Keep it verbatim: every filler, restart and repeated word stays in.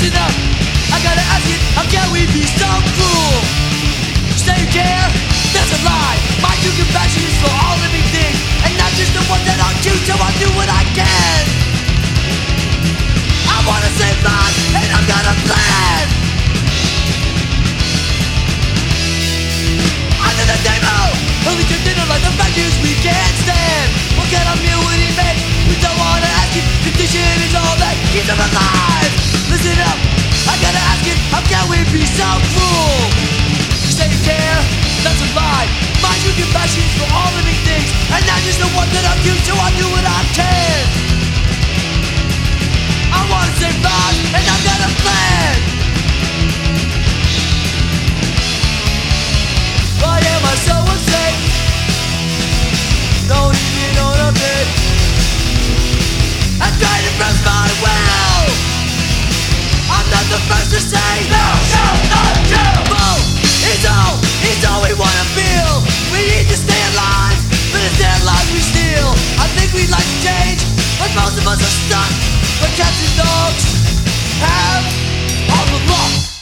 Listen up, I gotta ask you, how can we be so cruel? Say you care? That's a lie. My true compassion is for all living things, and not just the ones that aren't cute, so I do what I can. I wanna save lives, and I've got a plan. Under the table, only to dinner like the values we can't stand. What kind of meal would he make? We don't wanna ask you, condition is all that keeps him alive. Listen up, I gotta ask you, how can we be so cruel? Say you care, that's a lie. My true compassion is for all living things, and not just the ones that are cute, so I do what I can. I wanna save lives, and I've got a plan. Why am I so unsafe? Don't even own a bit. I try to press my will. I'm not the first to say no, no, not true. It's all, it's all we wanna feel. We need to stay alive, but instead of lives we steal. I think we'd like to change, but most of us are stuck. But cats and dogs have all the luck.